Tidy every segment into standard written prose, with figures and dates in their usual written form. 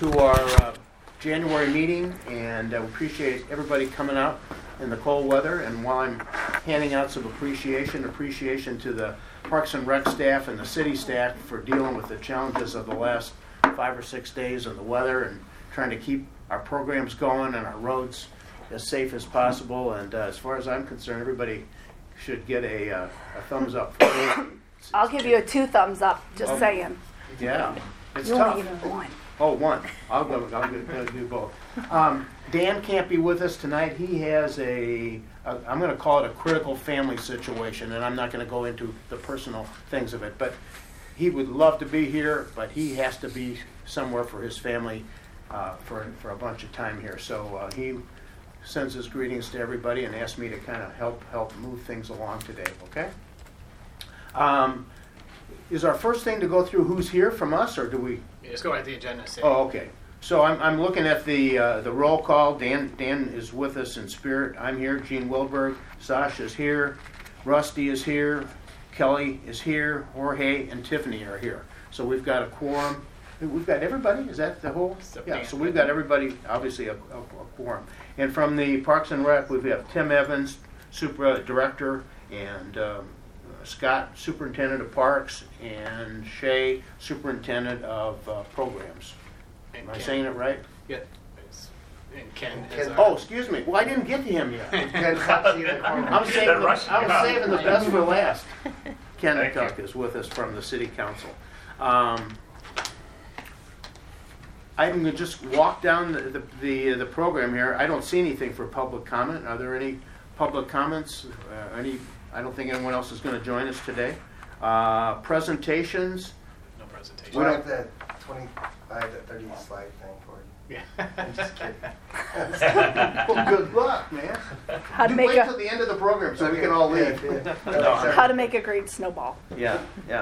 to our January meeting, and we appreciate everybody coming out in the cold weather. And while I'm handing out some appreciation to the Parks and Rec staff and the city staff for dealing with the challenges of the last 5 or 6 days of the weather and trying to keep our programs going and our roads as safe as possible. And as far as I'm concerned, everybody should get a thumbs up for it. I'll give you a 2 thumbs up, just saying. Yeah, it's You tough. only give it 1. Oh, 1. I'll do both. Dan can't be with us tonight. He has I'm going to call it a critical family situation, and I'm not going to go into the personal things of it, but he would love to be here, but he has to be somewhere for his family for a bunch of time here. So he sends his greetings to everybody and asked me to kind of help move things along today, okay? Is our first thing to go through who's here from us, or do we? Yeah, just go right to the agenda. Oh, okay. So I'm looking at the roll call. Dan is with us in spirit. I'm here. Gene Wilberg. Sasha is here. Rusty is here. Kelly is here. Jorge and Tiffany are here. So we've got a quorum. We've got everybody? Is that the whole? Yeah, so we've got everybody, obviously a quorum. And from the Parks and Rec, we have Tim Evans, Super Director, and Scott, Superintendent of Parks, and Shay, Superintendent of Programs. And Am I Ken. saying it right? Yeah. And Ken is Oh, excuse me. Well, I didn't get to him yet. I'm saving the best for last. Ken McCuck is with us from the City Council. I'm going to just walk down the program here. I don't see anything for public comment. Are there any public comments? I don't think anyone else is going to join us today. Presentations. no presentation. We have that 25 to 30 slide thing for you. Yeah. I'm just kidding. Well, good luck, man. How to You make wait a till the end of the program so we can all leave. how to make a great snowball. Yeah.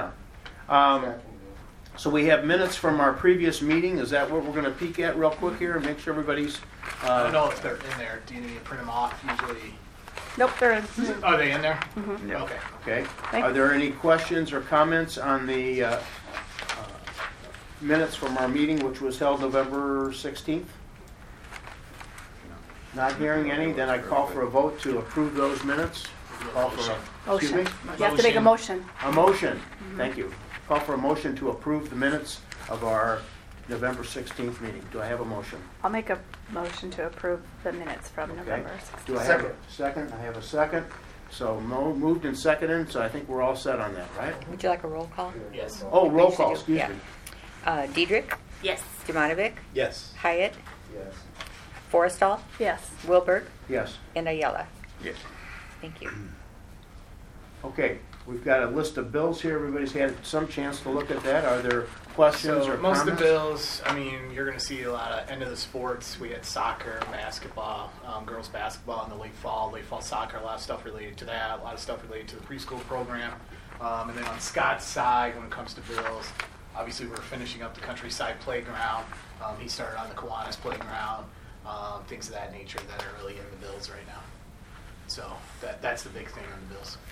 So we have minutes from our previous meeting. Is that what we're going to peek at real quick here and make sure everybody's... I don't know if they're in there. Do you need to print them off? Usually. Nope, there is. Are they in there? Yeah. Okay. Okay. Thank Are there any questions or comments on the minutes from our meeting, which was held November 16th? Not hearing any, then I call for a vote to approve those minutes. Call for a, excuse me? You have to make a motion. A motion. Thank you. Call for a motion to approve the minutes of our November 16th meeting. Do I have a motion? I'll make a motion to approve the minutes from Okay. November 16th. Do I have a second? I have a second. So moved and seconded, so I think we're all set on that, right? Would you like a roll call? Yes. Oh, roll Things to call, do. excuse Yeah. me. Diedrich, Yes. Jemanovic, Yes. Hyatt, Yes. Forrestal, Yes. Wilberg, Yes. and Ayala. Yes. Thank you. Okay, we've got a list of bills here. Everybody's had some chance to look at that. Are there questions So or most comments? of the bills, I mean, you're going to see a lot of end of the sports. We had soccer, basketball, girls basketball in the late fall soccer, a lot of stuff related to that, a lot of stuff related to the preschool program. And then on Scott's side, when it comes to bills, obviously we're finishing up the countryside playground. He started on the Kiwanis playground, things of that nature that are really in the bills right now. So that's the big thing on the bills.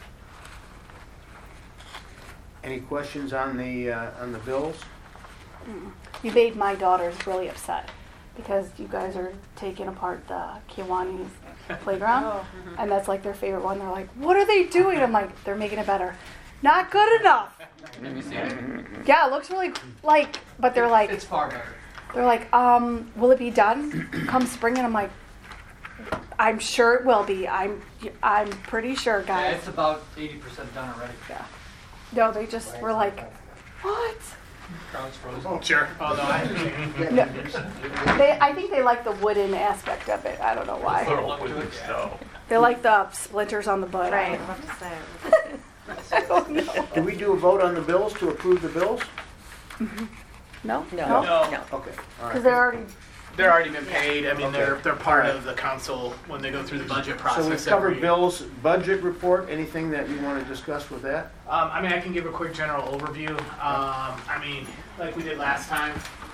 Any questions on the bills? You made my daughters really upset because you guys are taking apart the Kiwanis playground, and that's like their favorite one. They're like, "What are they doing?" I'm like, "They're making it better." Not good enough. Yeah, it looks really but they're like, It's far better. they're like, will it be done come spring? And I'm like, I'm sure it will be. I'm pretty sure, Yeah, guys. it's about 80% done already. Yeah. No, they just were like, what? Crowd's frozen. Sure. Oh, no, No. I think they like the wooden aspect of it. I don't know why. They like the splinters on the butt. Right. I have to say. I don't know. Do we do a vote on the bills to approve the bills? No? No. No. No. Okay, all Because right. they're already, They're already been paid. I mean, Okay. they're part All right. of the council when they go through the budget process. So we've covered every- bills, budget report. Anything that you want to discuss with that? I mean, I can give a quick general overview. I mean, like we did last time,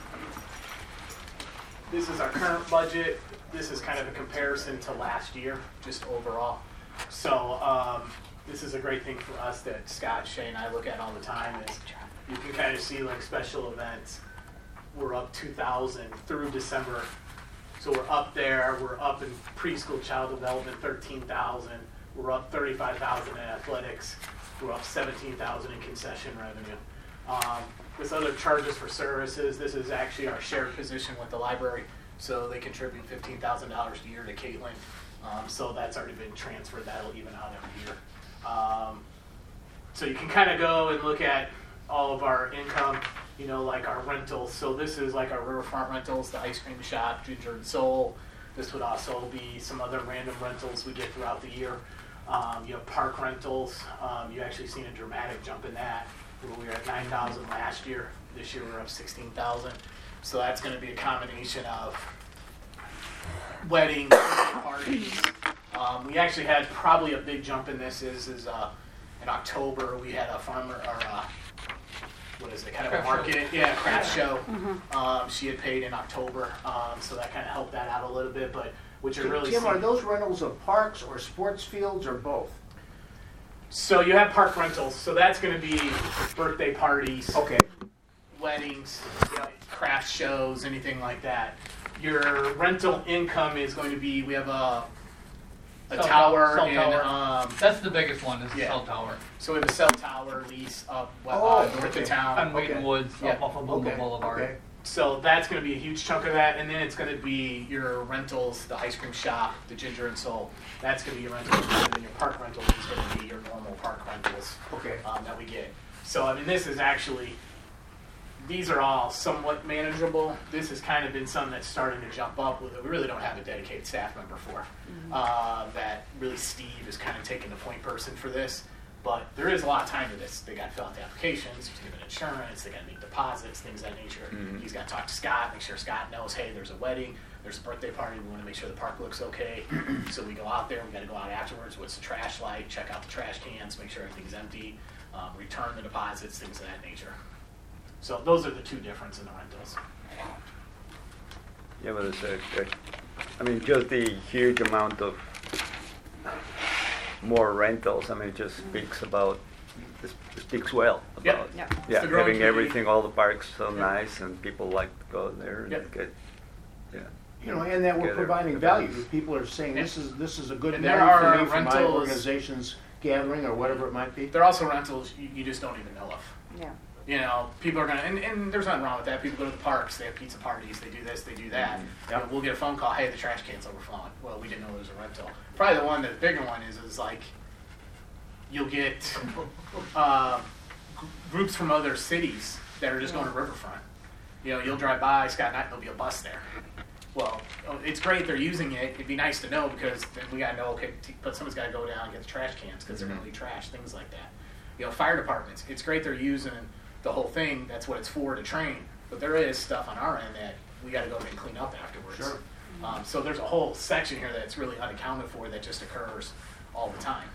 this is our current budget. This is kind of a comparison to last year, just overall. So this is a great thing for us that Scott, Shay, and I look at all the time is you can kind of see like special events. we're up 2,000 through December. So we're up there. We're up in preschool child development 13,000. We're up 35,000 in athletics. We're up 17,000 in concession revenue. This other charges for services, this is actually our shared position with the library. So they contribute $15,000 a year to Caitlin. So that's already been transferred. That'll even out every year. So you can kind of go and look at all of our income, you know, like our rentals. So this is like our riverfront rentals, the ice cream shop, Ginger and Soul. This would also be some other random rentals we get throughout the year. You have park rentals. You actually seen a dramatic jump in that. We were at 9,000 last year. This year we're up 16,000. So that's going to be a combination of weddings, parties. We actually had probably a big jump in this is in October we had a farmer or what is it, kind of a market, craft show. She had paid in October, so that kind of helped that out a little bit. But what you're really Tim, seeing, are those rentals of parks or sports fields or both? so you have park rentals, so that's going to be birthday parties, Okay. weddings, craft shows, anything like that. Your rental income is going to be, we have a Cell tower cell in, tower. That's the biggest one, is the yeah. cell tower. so we have a cell tower lease up north okay. of town. On Wheaton Woods, Yeah. up off of Bloomfield Boulevard. Okay. So that's going to be a huge chunk of that, and then it's going to be your rentals, the ice cream shop, the Ginger and Soul. That's going to be your rentals, and then your park rentals is going to be your normal park rentals Okay. that we get. So I mean, this is actually, these are all somewhat manageable. This has kind of been something that's starting to jump up with it. We really don't have a dedicated staff member for that. Really, Steve is kind of taking the point person for this. But there is a lot of time to this. They got to fill out the applications, give it insurance, they got to make deposits, things of that nature. He's got to talk to Scott, make sure Scott knows, hey, there's a wedding, there's a birthday party, we want to make sure the park looks okay. So we go out there, we got to go out afterwards, what's the trash like, check out the trash cans, make sure everything's empty, return the deposits, things of that nature. So those are the two differences in the rentals. Yeah, but I mean, just the huge amount of more rentals. I mean, it just speaks about, it speaks well Yep. about, Yep. It's yeah, the growing having community. everything, all the parks so Yep. nice, and people like to go there and Yep. get, yeah. You know, and that we're Get providing everybody. value. People are saying this is a good And there value for are me for my rentals- organization's gathering or whatever it might be. There are also rentals you just don't even know of. Yeah. You know, people are gonna, and there's nothing wrong with that. People go to the parks, they have pizza parties, they do this, they do that. You know, we'll get a phone call, hey, the trash can's overflowing. Well, we didn't know there was a rental. Probably the bigger one is like, you'll get groups from other cities that are just going to Riverfront. You know, you'll drive by, Scott Knight, there'll be a bus there. Well, it's great they're using it. It'd be nice to know because then we got to know, okay, but someone's got to go down and get the trash cans because they're going to leave trash, things like that. You know, fire departments, it's great they're using the whole thing. That's what it's for, to train. But there is stuff on our end that we got to go and clean up afterwards. Sure. So there's a whole section here that's really unaccounted for that just occurs all the time.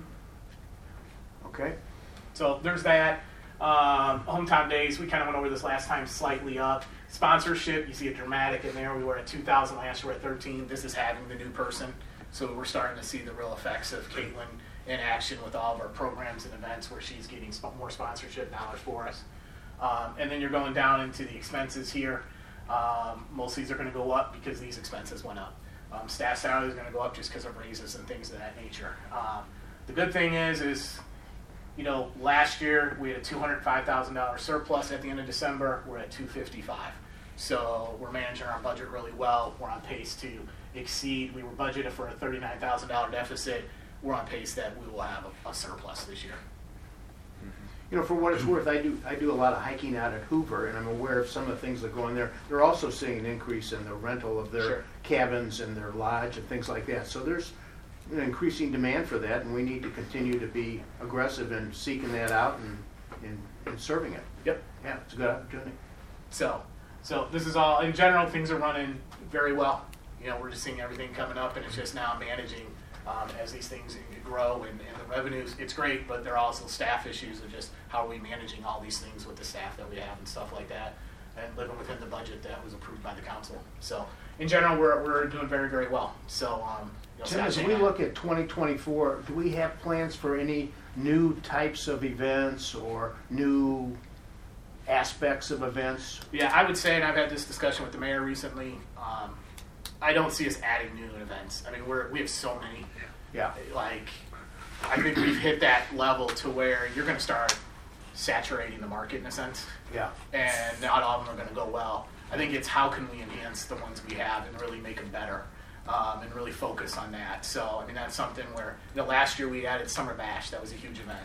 Okay. So there's that. Hometown Days, we kind of went over this last time, slightly up. Sponsorship, you see a dramatic in there. We were at 2,000 last year, we're at 13. This is having the new person. So we're starting to see the real effects of Caitlin in action with all of our programs and events where she's getting more sponsorship dollars for us. And then you're going down into the expenses here. Most of these are going to go up because these expenses went up. Staff salary is going to go up just because of raises and things of that nature. The good thing is, you know, last year we had a $205,000 surplus at the end of December. We're at $255. So we're managing our budget really well. We're on pace to exceed. We were budgeted for a $39,000 deficit. We're on pace that we will have a surplus this year. You know, for what it's worth, I do a lot of hiking out at Hoover, and I'm aware of some of the things that go in there. They're also seeing an increase in the rental of their Sure. cabins and their lodge and things like that. So there's an increasing demand for that, and we need to continue to be aggressive in seeking that out and serving it. Yep. Yeah, it's a good opportunity. So this is all, in general, things are running very well. You know, we're just seeing everything coming up, and it's just now managing as these things grow and the revenues. It's great, but there are also staff issues of just how are we managing all these things with the staff that we have and stuff like that, and living within the budget that was approved by the council. So in general, we're doing very, very well. So you know, Tim, Scott as Shane we and I- look at 2024, do we have plans for any new types of events or new aspects of events? Yeah, I would say, and I've had this discussion with the mayor recently, I don't see us adding new events. I mean, we have so many. Yeah. Like, I think we've hit that level to where you're going to start saturating the market in a sense, Yeah. and not all of them are going to go well. I think it's how can we enhance the ones we have and really make them better, and really focus on that. So, I mean, that's something where, last year we added Summer Bash. That was a huge event.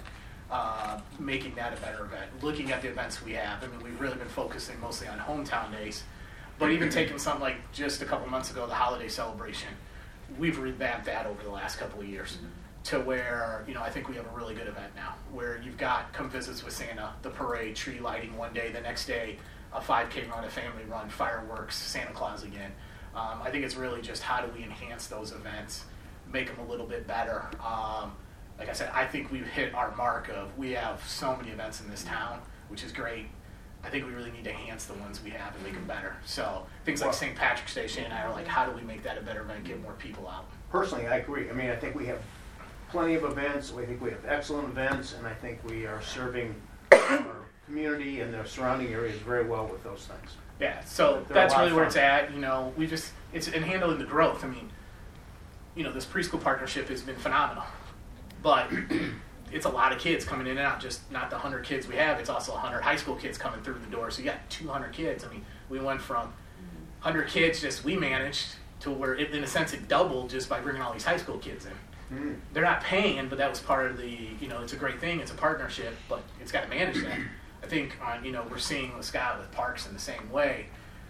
Making that a better event. Looking at the events we have. I mean, we've really been focusing mostly on hometown days, but even taking something like just a couple months ago, the holiday celebration, we've revamped that over the last couple of years to where, I think we have a really good event now where you've got come visits with Santa, the parade, tree lighting one day, the next day, a 5K run, a family run, fireworks, Santa Claus again. I think it's really just how do we enhance those events, make them a little bit better. Like I said, I think we've hit our mark of we have so many events in this town, which is great. I think we really need to enhance the ones we have and make them better. So things like St. Patrick's Day, Shane and I are like, how do we make that a better event, get more people out? Personally, I agree. I mean, I think we have plenty of events. I think we have excellent events, and I think we are serving our community and the surrounding areas very well with those things. Yeah, so They're a that's lot really of where fun. it's at. It's in handling the growth. I mean, this preschool partnership has been phenomenal, but it's a lot of kids coming in and out, just not the 100 kids we have. It's also 100 high school kids coming through the door. So you got 200 kids. I mean, we went from 100 kids just we managed to where, in a sense, it doubled just by bringing all these high school kids in. They're not paying, but that was part of the, it's a great thing. It's a partnership, but it's got to manage that. I think, we're seeing with Scott with parks in the same way.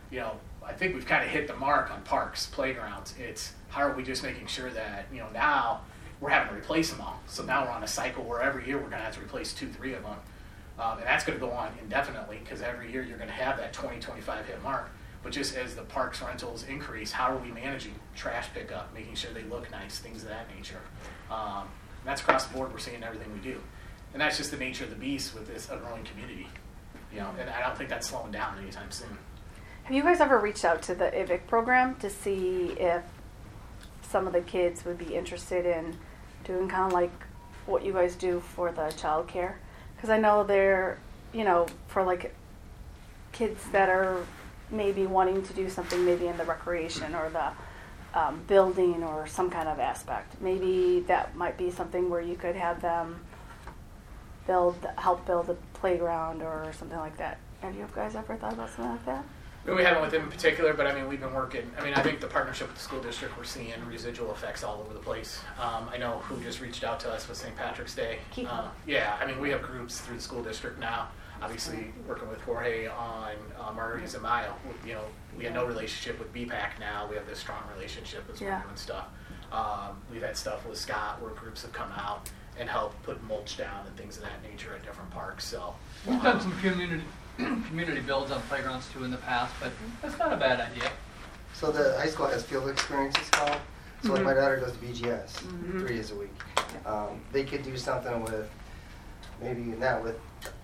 I think we've kind of hit the mark on parks, playgrounds. It's how are we just making sure that, now we're having to replace them all. So now we're on a cycle where every year we're going to have to replace 2-3 of them. And that's going to go on indefinitely because every year you're going to have that 20-25 hit mark. But just as the parks rentals increase, how are we managing trash pickup, making sure they look nice, things of that nature. And that's across the board. We're seeing everything we do. And that's just the nature of the beast with this a growing community. And I don't think that's slowing down anytime soon. Have you guys ever reached out to the IVIC program to see if some of the kids would be interested in doing kind of like what you guys do for the child care? Because I know they're, for like kids that are maybe wanting to do something maybe in the recreation or the building or some kind of aspect. Maybe that might be something where you could have them help build a playground or something like that. Have you guys ever thought about something like that? We haven't with them in particular, but we've been working. I think the partnership with the school district, we're seeing residual effects all over the place. I know who just reached out to us with St. Patrick's Day. We have groups through the school district now. Obviously, working with Jorge on Margaritas and Mayo. We had no relationship with BPAC now. We have this strong relationship as we're doing stuff. We've had stuff with Scott where groups have come out and helped put mulch down and things of that nature at different parks. So We've done some community builds on playgrounds too in the past, but that's not a bad idea. So the high school has field experiences called. So like my daughter goes to BGS 3 days a week. They could do something with, maybe not with,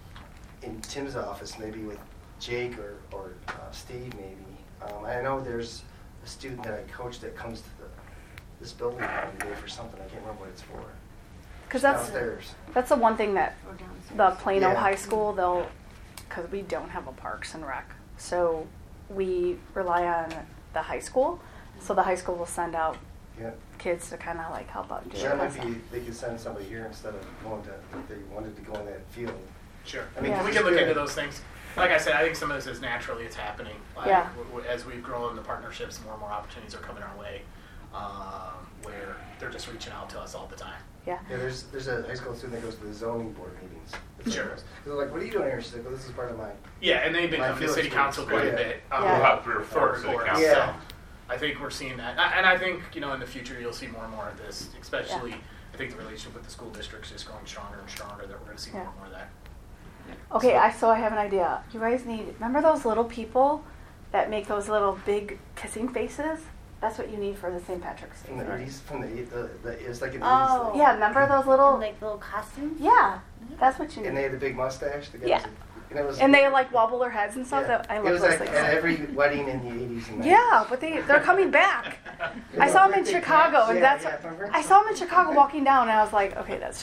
in Tim's office, maybe with Jake or Steve maybe. I know there's a student that I coach that comes to this building every day for something. I can't remember what it's for. Because Downstairs. that's the one thing that the Plano Yeah. High School, because we don't have a Parks and Rec, so we rely on the high school. So the high school will send out kids to kind of like help out and do That that. might be, they could send somebody here instead of going to, if they wanted to go in that field. Sure. I mean, Yeah. We can look into those things. Like I said, I think some of this is naturally it's happening. As we've grown the partnerships, more and more opportunities are coming our way where they're just reaching out to us all the time. Yeah. Yeah, there's a high school student that goes to the zoning board meetings. Sure. They're like, what are you doing here? She's like, well, this is part of my... Yeah, and they've been My coming to field city council quite a experience. bit. Yeah. We'll have 3 or 4 city reports. council. Yeah. So I think we're seeing that. And I think, in the future you'll see more and more of this, especially I think the relationship with the school districts is growing stronger and stronger, that we're going to see more and more of that. Okay, so I have an idea. You guys remember those little people that make those little big kissing faces? That's what you need for the St. Patrick's Day. From the 80s, it was like in the Oh. 80s. Yeah, remember those little... Like little costumes? Yeah, that's what you And need. they had the big mustache. The guys Yeah. And, it was, And they like wobble their heads and stuff. yeah. That I It love was those like things. at every wedding in the 80s and 90s. Yeah, but they're coming back. I saw them in Chicago, and Yeah, that's yeah, remember? I saw them in Chicago walking down, and I was like, okay, that's just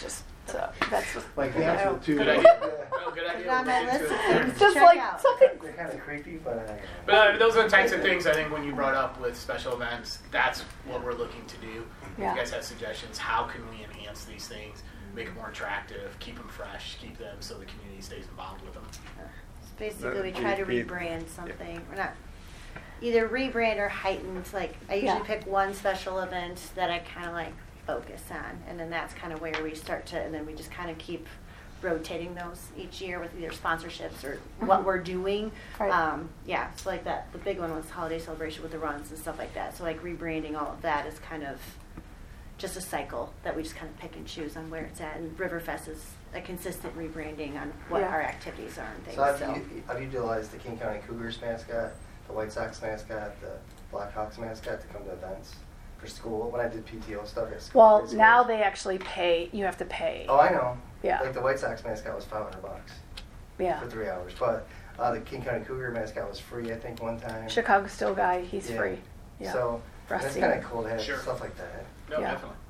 So that's Like that's what two. Good idea. Yeah. No, good Put idea. it on We'll my look into list of it. things to just check like out. something. They're kind of creepy, but But those are the types of things I think when you brought up with special events, that's what we're looking to do. Yeah. If you guys have suggestions, how can we enhance these things, make it more attractive, keep them fresh, keep them so the community stays involved with them? So basically, we try to rebrand something. We're not either rebrand or heightened. Like I usually Yeah. pick one special event that I kind of like focus on, and then that's kind of where we start to, and then we just kind of keep rotating those each year with either sponsorships or what we're doing. Right. Yeah, so like that, the big one was holiday celebration with the runs and stuff like that. So like rebranding all of that is kind of just a cycle that we just kind of pick and choose on where it's at. And Riverfest is a consistent rebranding on what Yeah. our activities are and things. So I've utilized the King County Cougars mascot, the White Sox mascot, the Blackhawks mascot to come to events for school. When I did PTO stuff at school. Well, grade now schools. they actually pay. You have to pay. Oh, I know. Yeah. Like the White Sox mascot was $500 Yeah. for 3 hours, but the King County Cougar mascot was free, I think, one time. Chicago Steel guy, he's Yeah. free. Yeah. So and it's Rusty. kind of cool to have Sure. stuff like that. No, Yeah. definitely.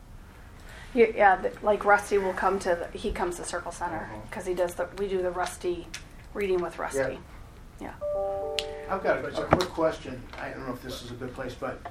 Like Rusty will come to. He comes to Circle Center Mhm. because he does the. We do the Rusty reading with Rusty. Yeah. I've got a quick question. I don't know if this is a good place, but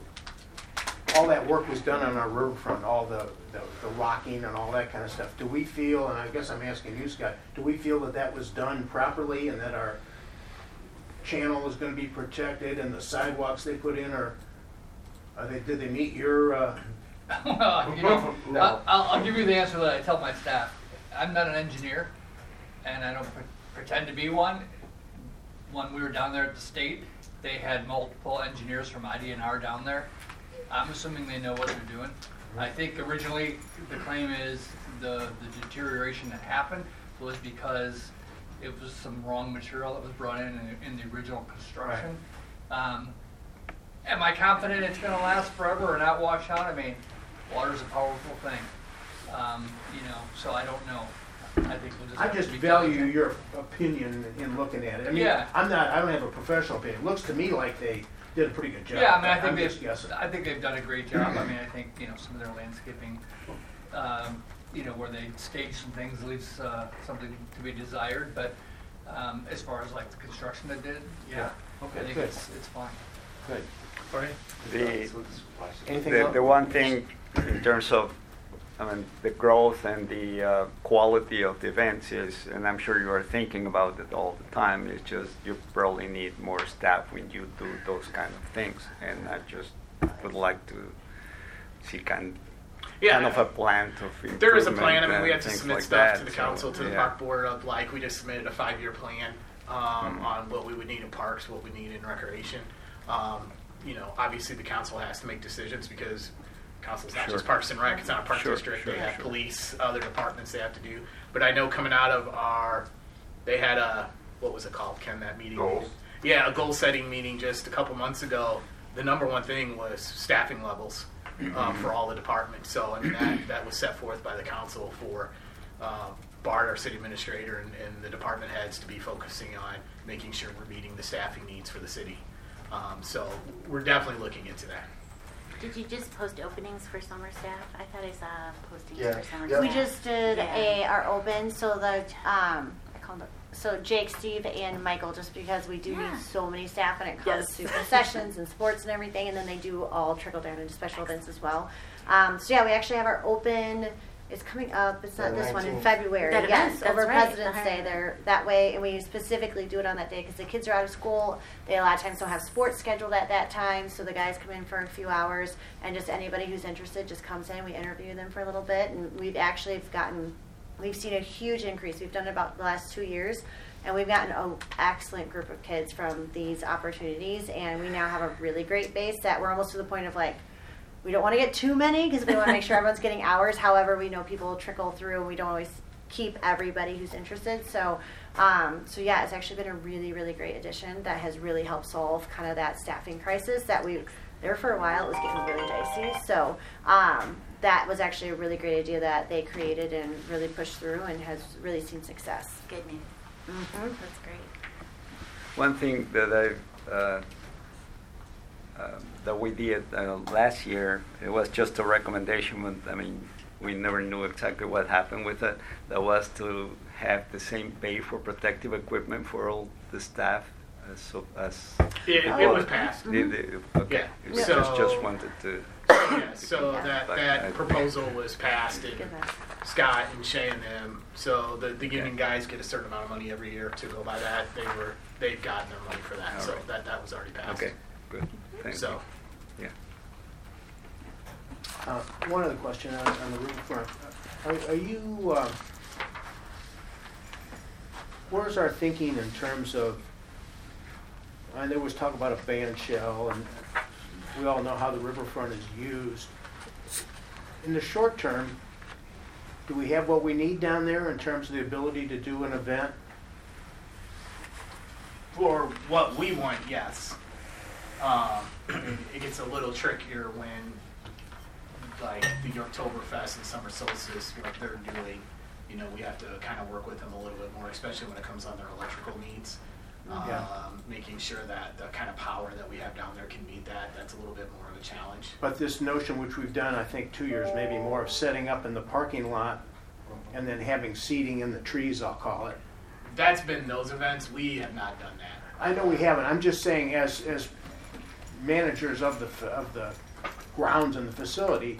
all that work was done on our riverfront, all the rocking and all that kind of stuff. Do we feel, and I guess I'm asking you, Scott, do we feel that that was done properly and that our channel is going to be protected and the sidewalks they put in are did they meet your? Well, you know, No. I'll give you the answer that I tell my staff. I'm not an engineer, and I don't pretend to be one. When we were down there at the state, they had multiple engineers from IDNR down there. I'm assuming they know what they're doing. I think originally the claim is the deterioration that happened was because it was some wrong material that was brought in the original construction. Am I confident it's going to last forever or not wash out? I mean, water's a powerful thing, so I don't know. I think we'll just I have just to be value diligent. your opinion in looking at it. I mean, Yeah. I don't have a professional opinion. It looks to me like they did a pretty good job. Yeah, I mean, I I'm think just guessing. they've done a great job. I mean, I think some of their landscaping, where they stage some things leaves something to be desired. But as far as like the construction they did, yeah, Okay, I think good. it's fine. Good. Anything The else? one thing in terms of, the growth and the quality of the events is, and I'm sure you are thinking about it all the time, is just you probably need more staff when you do those kind of things. And I just would like to see kind of a plan of There is a improvement plan. I mean, we and have to things submit like stuff that, to the so, council, to the yeah. park board of like, we just submitted a 5-year plan on what we would need in parks, what we need in recreation. Obviously the council has to make decisions because council's not Sure. just Parks and Rec, it's not a park Sure, district. sure, They have sure. police, other departments they have to do. But I know coming out of they had what was it called, Ken, that meeting? Goals. Yeah, a goal setting meeting just a couple months ago. The number one thing was staffing levels for all the departments. So I mean that was set forth by the council for Bart, our city administrator, and the department heads to be focusing on making sure we're meeting the staffing needs for the city. So we're definitely looking into that. Did you just post openings for summer staff? I thought I saw postings Yeah. for summer Yeah. staff. We just did Yeah. our open, so the I called it, so Jake, Steve, and Michael, just because we do Yeah. need so many staff when it comes Yes. to concessions and sports and everything, and then they do all trickle down into special events as well. So yeah, we actually have our open. It's coming up. It's not The this one in 19th. February. That Yes, event, that's over right, President's the Day. hiring. There that way, and we specifically do it on that day because the kids are out of school. They a lot of times don't have sports scheduled at that time, so the guys come in for a few hours, and just anybody who's interested just comes in. We interview them for a little bit, and we've seen a huge increase. We've done it about the last 2 years, and we've gotten an excellent group of kids from these opportunities, and we now have a really great base that we're almost to the point of like, we don't want to get too many because we want to make sure everyone's getting hours. However, we know people trickle through, and we don't always keep everybody who's interested. So yeah, it's actually been a really, really great addition that has really helped solve kind of that staffing crisis that there for a while. It was getting really dicey. So that was actually a really great idea that they created and really pushed through and has really seen success. Good news. Mm-hmm. That's great. One thing that that we did last year, it was just a recommendation. But, we never knew exactly what happened with it. That was to have the same pay for protective equipment for all the staff as It was passed. okay. Yeah. Just wanted to. Yeah, so that But- proposal was passed, and Scott and Shay and them, so the union guys get a certain amount of money every year to go by that. They've gotten their money for that, All so right. that was already passed. Okay, good. Thank So, you. Yeah. One other question on the roof front. Are you, where's our thinking in terms of, and there was talk about a band shell, and we all know how the riverfront is used. In the short term, do we have what we need down there in terms of the ability to do an event? for what we want, yes. It gets a little trickier when, like, the Yorktoberfest and Summer Solstice, what they're doing, we have to kind of work with them a little bit more, especially when it comes on their electrical needs. Yeah. Making sure that the kind of power that we have down there can meet that, that's a little bit more of a challenge. But this notion, which we've done, I think 2 years, maybe more, of setting up in the parking lot and then having seating in the trees, I'll call it. That's been those events. We have not done that. I know we haven't. I'm just saying, as managers of the grounds and the facility,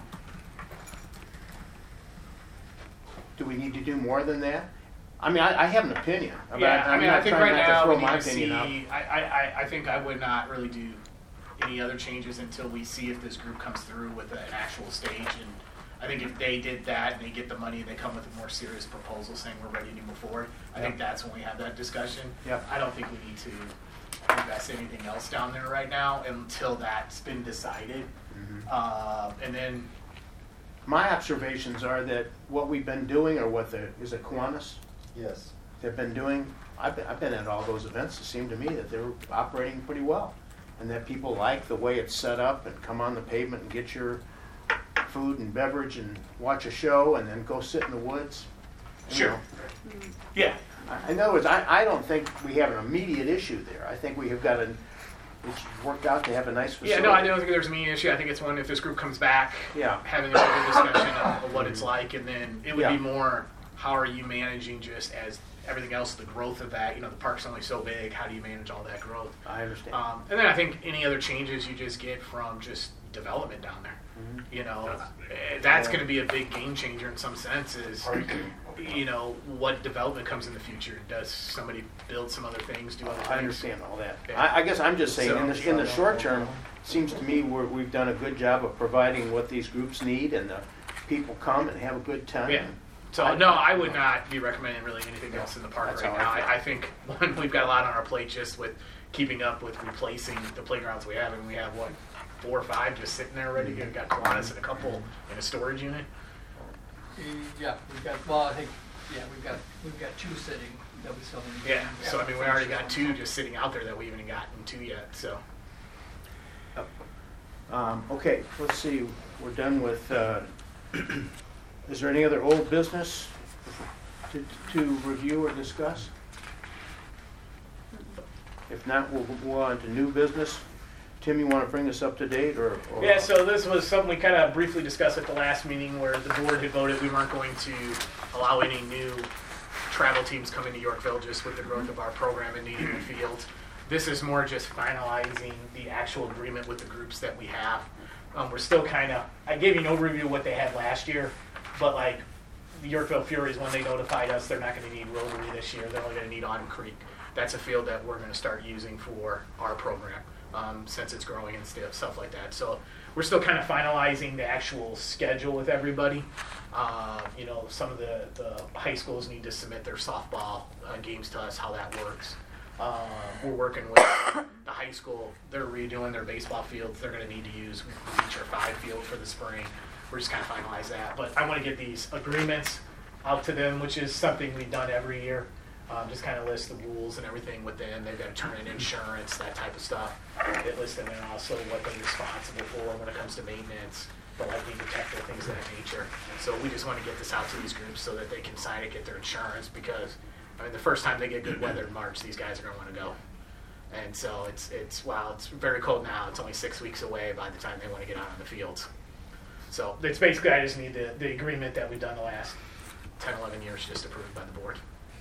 do we need to do more than that? I mean, I have an opinion. Yeah, I'm I not think trying right not to now throw we my need to opinion out. see. I think I would not really do any other changes until we see if this group comes through with an actual stage. And I think if they did that and they get the money and they come with a more serious proposal saying we're ready to move forward, I think that's when we have that discussion. Yeah. I don't think we need to invest anything else down there right now until that's been decided. And then My observations are that what we've been doing, or is it Kiwanis? Yes. They've been doing, I've been at all those events, it seemed to me that they were operating pretty well. And that people like the way it's set up and come on the pavement and get your food and beverage and watch a show and then go sit in the woods. You Sure. know. yeah, In other words, I don't think we have an immediate issue there. I think we have got it's worked out to have a nice facility. yeah. No, I don't think there's a main issue. I think it's one if this group comes back, Yeah. having a good discussion of what it's like, and then it would Yeah. be more how are you managing just as everything else, the growth of that. The park's only so big. How do you manage all that growth? I understand. And then I think any other changes you just get from just development down there. That's going to be a big game changer in some senses. What development comes in the future? Does somebody build some other things? Do other things? I understand all that. Yeah. I guess I'm just saying, So- in the short term, it seems to me we've done a good job of providing what these groups need, and the people come and have a good time. Yeah. So no, I would not be recommending really anything else in the park That's right how now. I I think one, we've got a lot on our plate just with keeping up with replacing the playgrounds we have, and we have 4 or 5 just sitting there ready. We've got Kiwanis and a couple in a storage unit. Yeah, we've got, well, I think, yeah, we've got 2 sitting that we still need. Yeah. So I mean, we already got 2 just sitting out there that we haven't gotten 2 yet. So. Okay, let's see, we're done with, is there any other old business to review or discuss? If not, we'll move on to new business. Tim, you want to bring us up to date, or? Yeah, so this was something we kind of briefly discussed at the last meeting where the board had voted we weren't going to allow any new travel teams coming to Yorkville just with the growth of our program and needing the field. This is more just finalizing the actual agreement with the groups that we have. We're still kind of, I gave you an overview of what they had last year, but like the Yorkville Furies, when they notified us they're not going to need Rotary this year, they're only going to need Autumn Creek. That's a field that we're going to start using for our program. Since it's growing and stuff like that. So we're still kind of finalizing the actual schedule with everybody. Some of the high schools need to submit their softball games to us, how that works. We're working with the high school. They're redoing their baseball fields. They're going to need to use Feature 5 field for the spring. We're just kind of finalize that. But I want to get these agreements out to them, which is something we've done every year. Just kind of list the rules and everything with them. They've got to turn in insurance, that type of stuff. It lists them, and also what they're responsible for when it comes to maintenance, the lightning detector, things of that nature. So we just want to get this out to these groups so that they can sign it, get their insurance, because the first time they get good weather in March, these guys are going to want to go. And so it's very cold now. It's only 6 weeks away by the time they want to get out on the fields. So it's basically, I just need the agreement that we've done the last 10, 11 years just approved by the board.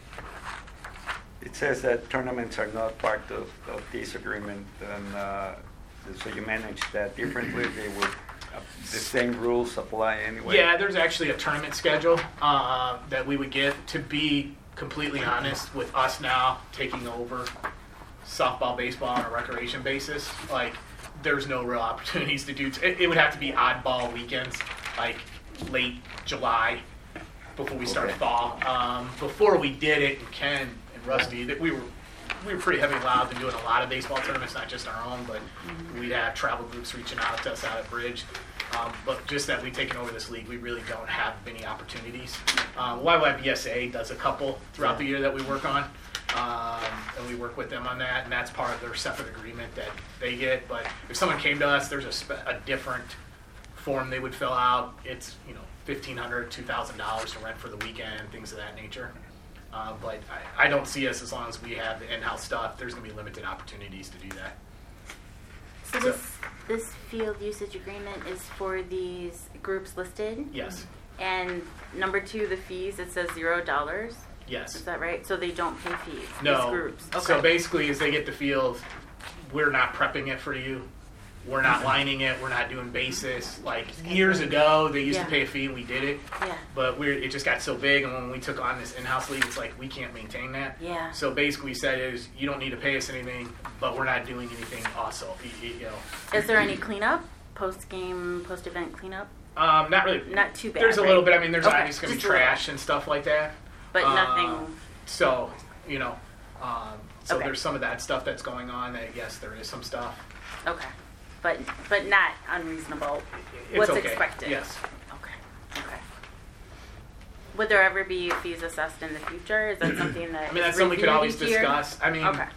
It says that tournaments are not part of this agreement, and so you manage that differently. They would the same rules apply anyway. Yeah, there's actually a tournament schedule that we would get. To be completely honest, with us now taking over softball, baseball on a recreation basis, like there's no real opportunities to do. It would have to be oddball weekends, like late July, before we started fall. Before we did it, and Ken and Rusty, that we were pretty heavy involved in doing a lot of baseball tournaments, not just our own, but we'd have travel groups reaching out to us out at Bridge. But just that we've taken over this league, we really don't have many opportunities. YYBSA does a couple throughout the year that we work on, and we work with them on that, and that's part of their separate agreement that they get. But if someone came to us, there's a different form they would fill out. It's $1,500, $2,000 to rent for the weekend, things of that nature. But I don't see us, as long as we have the in-house stuff, there's going to be limited opportunities to do that. So this field usage agreement is for these groups listed? Yes. And number 2, the fees, it says $0. Yes. Is that right? So they don't pay fees? No. These groups. Okay. So basically, as they get the field, we're not prepping it for you. We're not lining it. We're not doing bases. Like years ago, they used to pay a fee and we did it. Yeah. But it just got so big, and when we took on this in-house league, it's like we can't maintain that. Yeah. So basically, we said is you don't need to pay us anything, but we're not doing anything also. Is there any cleanup? Post-game, post-event cleanup? Not really. Not too bad. There's a right? little bit. I mean, there's Okay, obviously going to be just a little. trash and stuff like that. But nothing. So, so Okay. there's some of that stuff that's going on. That yes, there is some stuff. Okay. But not unreasonable. It's What's okay. expected? Yes. Okay. Would there ever be fees assessed in the future? Is that something that I mean, that's is something we could reviewed always each year? discuss. I mean, Okay.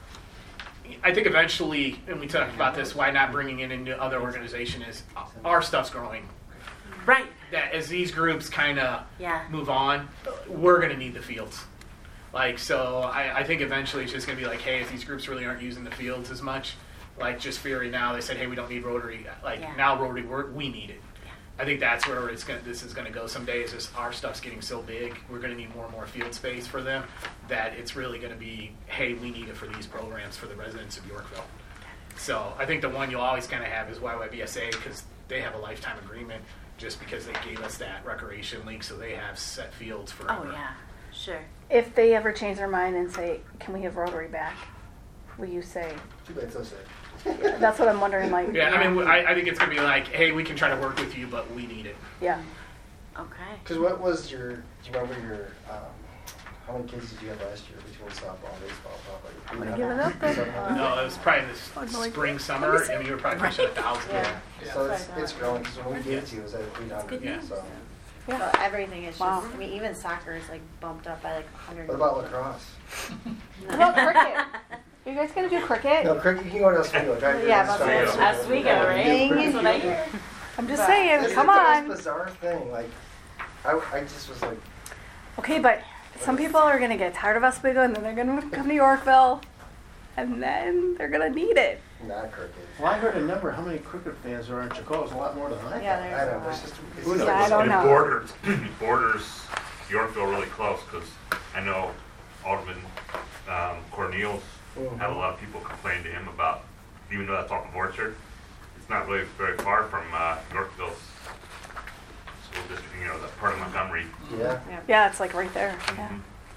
I think eventually, and we talked about this, why not bringing it into other organization is our stuff's growing. Right. That as these groups kind of Yeah. move on, we're going to need the fields. Like, so I think eventually it's just going to be like, hey, if these groups really aren't using the fields as much, like just Fury now, they said, hey, we don't need Rotary. Like Yeah. now Rotary, we need it. Yeah. I think that's where this is going to go someday. Is just our stuff's getting so big, we're going to need more and more field space for them. That it's really going to be, hey, we need it for these programs for the residents of Yorkville. So I think the one you'll always kind of have is YYBSA because they have a lifetime agreement, just because they gave us that recreation league, so they have set fields forever. Oh yeah. Sure. If they ever change their mind and say, "Can we have Rotary back?" Will you say? Too bad, so sad. That's what I'm wondering. Like, Yeah, I mean, I think it's going to be like, hey, we can try to work with you, but we need it. yeah. Okay. Because what was do you remember how many kids did you have last year between softball and baseball? I'm gonna give it up then. 700? No, it was probably this like, spring, summer, and we were probably pushing 1,000. Yeah. So it's growing, because when we gave it to you, it was at 300. Yeah. So. So everything is just, Wow. I mean, even soccer is like bumped up by like 100. What about lacrosse? What about cricket? Are you guys gonna do cricket? No, cricket, you can go to Oswego. Drive Yeah, to that's Oswego. right. Oswego, right? Dang That's it. what I hear. I'm just saying. It's Come the on. most bizarre thing. Like, I just was like, Okay, but some people are gonna get tired of Oswego, and then they're gonna come to Yorkville, and then they're gonna need it. not cricket. Well, I heard a number. How many cricket fans are in Chicago? It's a lot more than I Yeah, thought. there's I a don't know. lot. It's just, Who knows? Yeah, I don't And know. it borders Yorkville really close because I know Alderman Cornelius had a lot of people complain to him about, even though that's off of Orchard, it's not really very far from Yorkville's school district, the part of Montgomery. Yeah. Yeah, it's like right there. Yeah.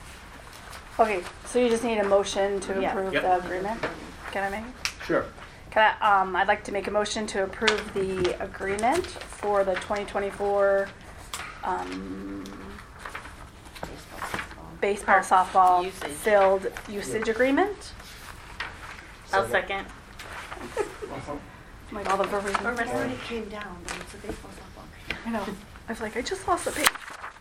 Okay, so you just need a motion to Yeah. approve Yep. the agreement. Can I make? Sure. Can I, I'd like to make a motion to approve the agreement for the 2024 baseball, softball Usage. field usage agreement. I'll second. Like all the verbiage. Or when it came down, but it's a baseball softball. I know. I was like, I just lost the page.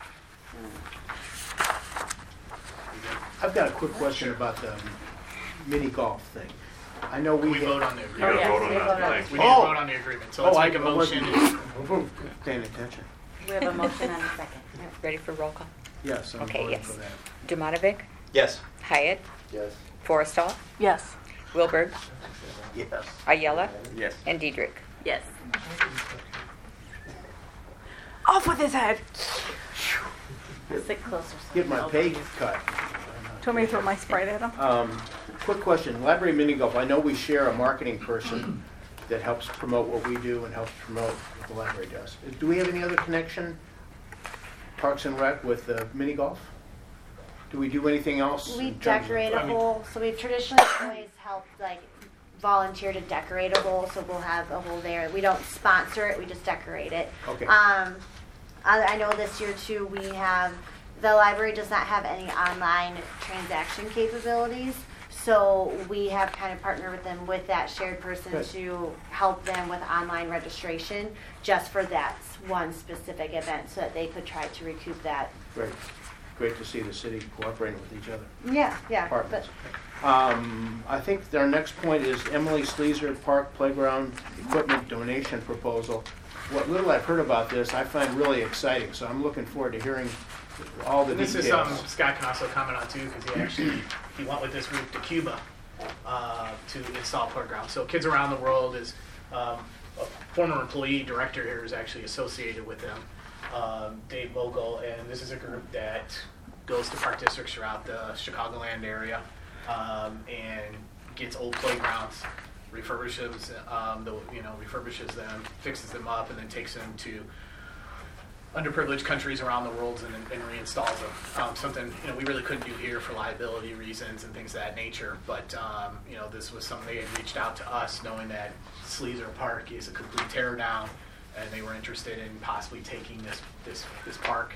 I've got a quick question about the mini golf thing. I know We vote on the You agreement. gotta yes, vote on we that vote on thing. We need to vote on the agreement. So let's make a I wasn't motion. paying attention. We have a motion and a second. Ready for roll call? Yes, I'm Okay, voting yes. for that. Dumanovic, Yes. Hyatt, Yes. Forrestal, Yes. Wilberg, Yes. Ayala, Yes. and Diedrich. Yes. Off with his head. Sit closer. so Get you my know. pay cut. Do you want me to throw my Sprite at him? Quick question, library mini golf, I know we share a marketing person that helps promote what we do and helps promote what the library does. Do we have any other connection, Parks and Rec, with mini golf? Do we do anything else? We in terms of- decorate a hole, so we've traditionally always helped like volunteer to decorate a hole, so we'll have a hole there. We don't sponsor it, we just decorate it. Okay. I know this year too, the library does not have any online transaction capabilities. So we have kind of partnered with them with that shared person Good. to help them with online registration just for that one specific event so that they could try to recoup that. Great. Great to see the city cooperating with each other. Yeah, but Departments. I think our next point is Emily Sleezer Park Playground Equipment Donation Proposal. What little I've heard about this, I find really exciting, so I'm looking forward to hearing all the And this details. is something Scott can also comment on too, because he went with this group to Cuba to install playgrounds. So Kids Around the World is a former employee director here is actually associated with them, Dave Vogel, and this is a group that goes to park districts throughout the Chicagoland area and gets old playgrounds, refurbishes refurbishes them, fixes them up, and then takes them to underprivileged countries around the world and reinstalls them. Something we really couldn't do here for liability reasons and things of that nature. But this was something they had reached out to us, knowing that Sleezer Park is a complete tear down, and they were interested in possibly taking this park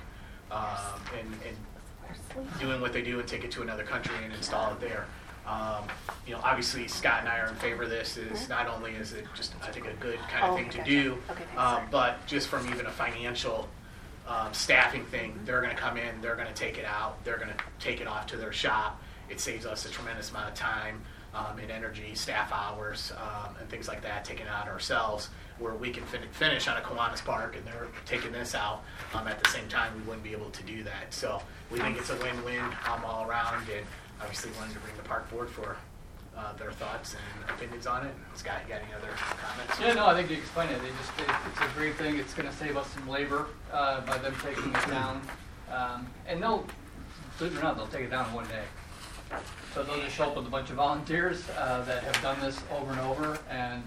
and doing what they do and take it to another country and install it there. Obviously Scott and I are in favor of this. Is not only is it just I think a good kind of thing to do, but just from even a financial staffing thing, they're going to come in, they're going to take it out, they're going to take it off to their shop. It saves us a tremendous amount of time and energy, staff hours, and things like that, taking it out ourselves, where we can finish on a Kiwanis Park and they're taking this out at the same time. We wouldn't be able to do that. So we think it's a win-win all around, and obviously wanted to bring the park board for their thoughts and opinions on it. Scott, you got any other comments? Yeah, no, I think you explained it. It's a great thing. It's going to save us some labor by them taking it down. And believe it or not, they'll take it down in one day. So they'll just show up with a bunch of volunteers that have done this over and over and,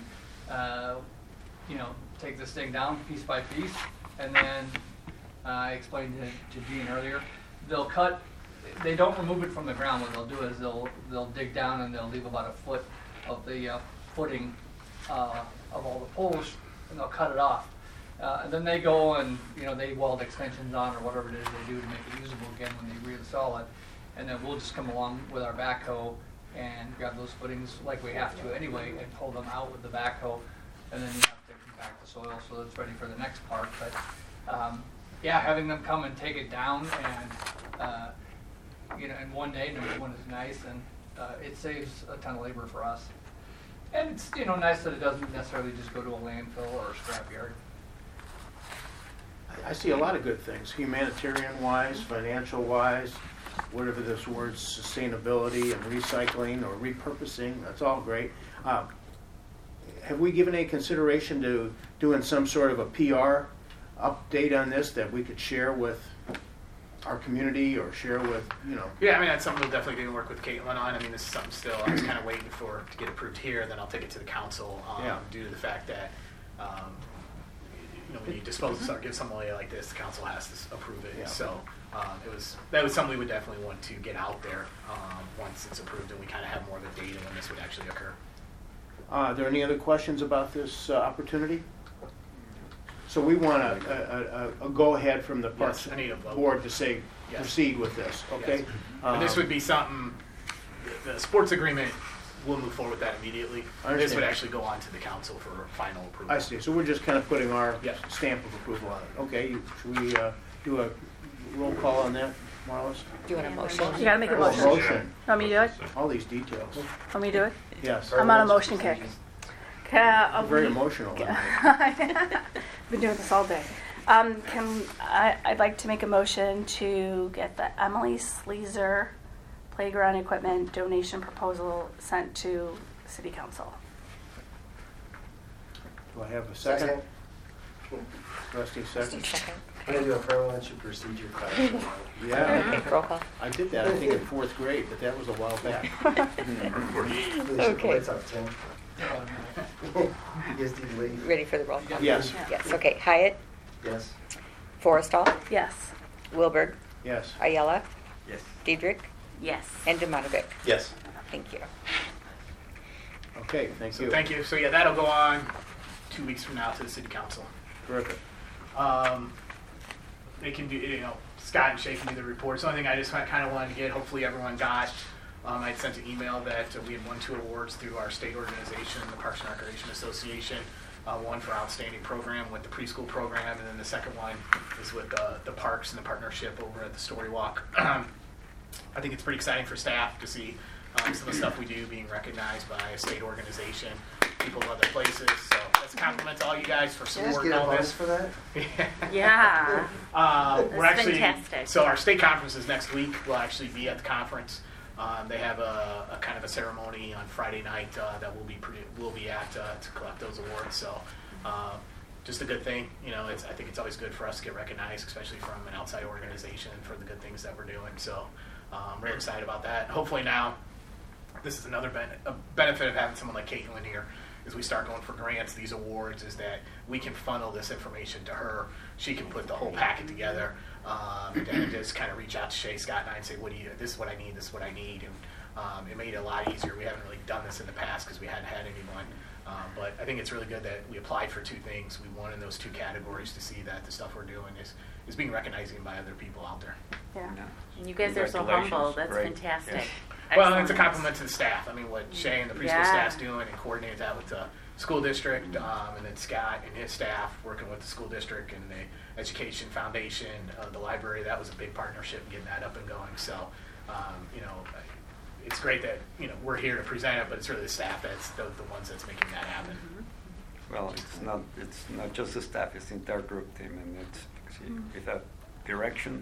take this thing down piece by piece. And then I explained to Gene earlier, they don't remove it from the ground. What they'll do is they'll dig down and they'll leave about a foot of the footing of all the poles, and they'll cut it off. And then they go and they weld extensions on or whatever it is they do to make it usable again when they reinstall it. And then we'll just come along with our backhoe and grab those footings like we have to anyway and pull them out with the backhoe, and then you have to compact the soil so it's ready for the next part. But having them come and take it down and in one day, number one is nice, and it saves a ton of labor for us. And it's nice that it doesn't necessarily just go to a landfill or a scrapyard. I see a lot of good things, humanitarian-wise, financial-wise, whatever this word, sustainability and recycling or repurposing, that's all great. Have we given any consideration to doing some sort of a PR update on this that we could share with our community or share with, Yeah, that's something we'll definitely do and work with Caitlin on. This is something still I was kind of waiting to get approved here, then I'll take it to the council due to the fact that when you dispose of give someone away like this, the council has to approve it. Yeah. So that was something we would definitely want to get out there once it's approved and we kind of have more of a date on when this would actually occur. Are there any other questions about this opportunity? So we want a go-ahead from the Parks Yes, I need a vote. Board to say Yes. proceed with this, okay? Yes. And this would be something, the sports agreement, we'll move forward with that immediately. I understand. This would actually go on to the council for final approval. I see, so we're just kind of putting our Yes. stamp of approval on it. Okay, should we do a roll call on that, Marlis? Do you want a motion? You gotta make a Oh, motion. motion, Want me to do it? all these details. Want me to do it? Yes. I'm on a motion kick. Very emotional. Been doing this all day. I'd like to make a motion to get the Emily Sleezer playground equipment donation proposal sent to City Council. Do I have a second? Rusty, second. Second. I'm gonna do a parliamentary procedure class. Yeah, Okay, roll call. I did that, I think in 4th grade, but that was a while back. Really should the Okay. lights up, Tim. You guys need to leave. Ready for the roll call? Yes. Yes, okay. Hyatt, Yes. Forrestall, Yes. Wilberg, Yes. Ayala, Yes. Diedrich, Yes. and Dumanovic. Yes. Thank you. Okay, thank So you. thank you. So yeah, that'll go on 2 weeks from now to the city council. Terrific. They can do, Scott and Shay can do the reports. The only thing I just kind of wanted to get, hopefully everyone got, I sent an email that we had won 2 awards through our state organization, the Parks and Recreation Association. One for outstanding program with the preschool program, and then the second one is with the parks and the partnership over at the Story Walk. I think it's pretty exciting for staff to see some of the stuff we do being recognized by a state organization, people of other places. So that's a compliment to all you guys for Did you guys supporting get a all bonus this. for that? Yeah. We're That's actually fantastic. So our state conference is next week. We'll actually be at the conference. They have a kind of a ceremony on Friday night that we'll be at to collect those awards. So just a good thing. I think it's always good for us to get recognized, especially from an outside organization, for the good things that we're doing. So I'm really excited about that. Hopefully now, this is another benefit of having someone like Caitlin here. As we start going for grants, these awards, is that we can funnel this information to her. She can put the whole packet together, and just kind of reach out to Shay, Scott, and I, and say, this is what I need, this is what I need. And it made it a lot easier. We haven't really done this in the past because we hadn't had anyone. But I think it's really good that we applied for 2 things. We won in those 2 categories to see that the stuff we're doing is being recognized by other people out there. Yeah. And you guys are so Congratulations. humble. That's Great. fantastic. Yes. Well, and it's a Excellent. compliment to the staff. I mean, what Shay and the preschool Yeah. staff's doing, and coordinate that with the school district, and then Scott and his staff working with the school district and the Education Foundation, the library. That was a big partnership, getting that up and going. So, it's great that we're here to present it, but it's really the staff that's the ones that's making that happen. Well, it's not just the staff, it's the entire group team, and without direction,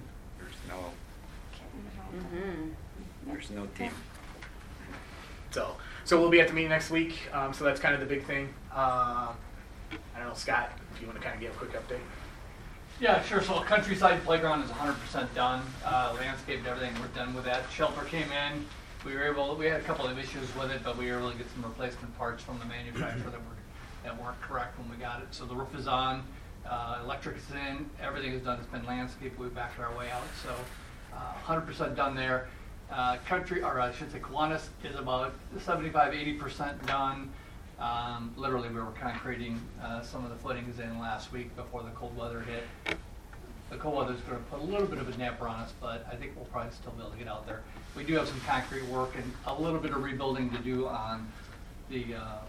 there's no team. So we'll be at the meeting next week. So that's kind of the big thing. I don't know, Scott, if you want to kind of give a quick update. Yeah, sure. So Countryside Playground is 100% done. Landscape and everything, we're done with that. Shelter came in. We had a couple of issues with it, but we were able to get some replacement parts from the manufacturer that weren't correct when we got it. So the roof is on, electric is in, everything is done. It's been landscaped. We backed our way out. So 100% done there. Kiwanis is about 75-80% done. Literally, we were concreting some of the footings in last week before the cold weather hit. The cold weather's going to put a little bit of a damper on us, but I think we'll probably still be able to get out there. We do have some concrete work and a little bit of rebuilding to do on the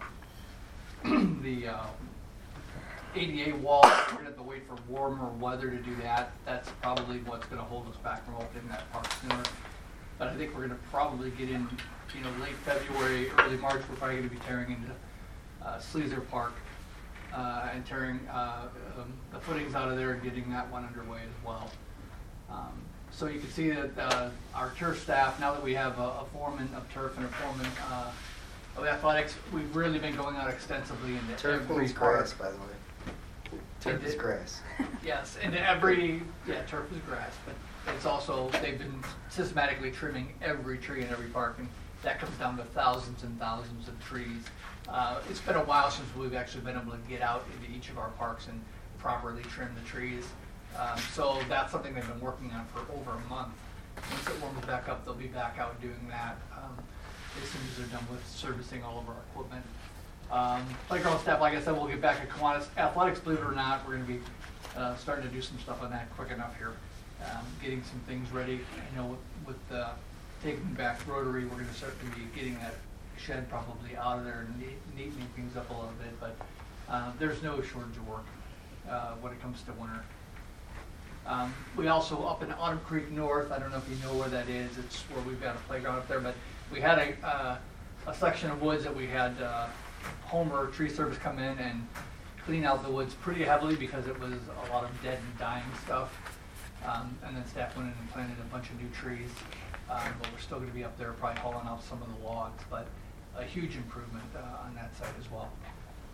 ADA wall. We're going to have to wait for warmer weather to do that. That's probably what's going to hold us back from opening that park sooner. But I think we're going to probably get in, late February, early March. We're probably going to be tearing into Sleazer Park and tearing the footings out of there and getting that one underway as well. So you can see that our turf staff, now that we have a foreman of turf and a foreman of athletics, we've really been going out extensively into Turf every means park. grass, by the way. Turf is grass. Yes, and turf is grass, but it's also, they've been systematically trimming every tree in every park, and that comes down to thousands and thousands of trees. It's been a while since we've actually been able to get out into each of our parks and properly trim the trees. So that's something they've been working on for over a month. Once it warms back up, they'll be back out doing that as soon as they're done with servicing all of our equipment. Playground staff, like I said, we'll get back at Kiwanis. Athletics, believe it or not, we're going to be starting to do some stuff on that quick enough here. Getting some things ready. With taking back Rotary, we're going to start to be getting that shed probably out of there and neatening things up a little bit. But there's no shortage of work when it comes to winter. We also, up in Autumn Creek North, I don't know if you know where that is. It's where we've got a playground up there. But we had a section of woods that we had Homer Tree Service come in and clean out the woods pretty heavily because it was a lot of dead and dying stuff. And then staff went in and planted a bunch of new trees. But we're still going to be up there probably hauling out some of the logs. But a huge improvement on that side as well.